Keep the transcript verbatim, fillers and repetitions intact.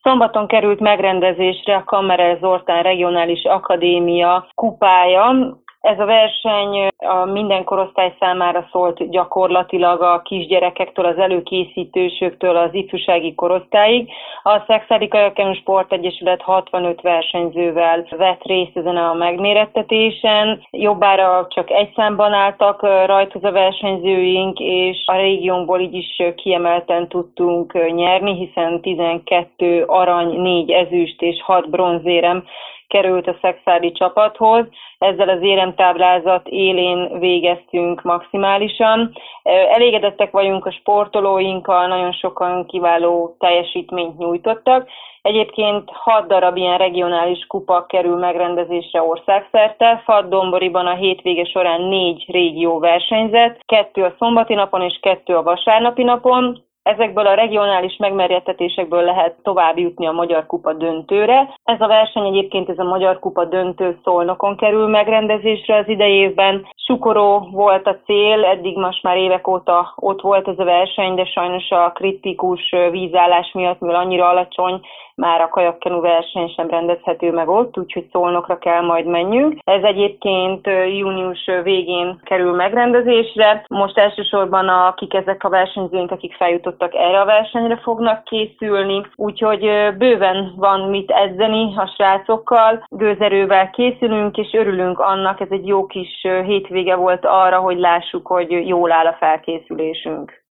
Szombaton került megrendezésre a Kammerel Zoltán Regionális Akadémia kupája. Ez a verseny a minden korosztály számára szólt, gyakorlatilag a kisgyerekektől, az előkészítősöktől az ifjúsági korosztályig. A Szekszárdi Kajakkenu Sportegyesület hatvanöt versenyzővel vett részt ezen a megmérettetésen. Jobbára csak egy számban álltak rajthoz a versenyzőink, és a régiónkból így is kiemelten tudtunk nyerni, hiszen tizenkettő arany, négy ezüst és hat bronzérem került a szekszárdi csapathoz. Ezzel az éremtáblázat élén végeztünk maximálisan. Elégedettek vagyunk a sportolóinkkal, nagyon sokan kiváló teljesítményt nyújtottak. Egyébként hat darab ilyen regionális kupa kerül megrendezésre országszerte. Fadd-Domboriban a hétvége során négy régió versenyzett, kettő a szombati napon és kettő a vasárnapi napon. Ezekből a regionális megmérettetésekből lehet tovább jutni a Magyar Kupa döntőre. Ez a verseny egyébként, ez a Magyar Kupa döntő Szolnokon kerül megrendezésre az idei évben. Sukoró volt a cél, eddig most már évek óta ott volt ez a verseny, de sajnos a kritikus vízállás miatt, mivel annyira alacsony, már a kajakkenu verseny sem rendezhető meg ott, úgyhogy Szolnokra kell majd menjünk. Ez egyébként június végén kerül megrendezésre. Most elsősorban akik ezek a versenyzőink, akik feljutottak erre a versenyre, fognak készülni, úgyhogy bőven van mit edzeni a srácokkal, gőzerővel készülünk, és örülünk annak, ez egy jó kis hétvége volt arra, hogy lássuk, hogy jól áll a felkészülésünk.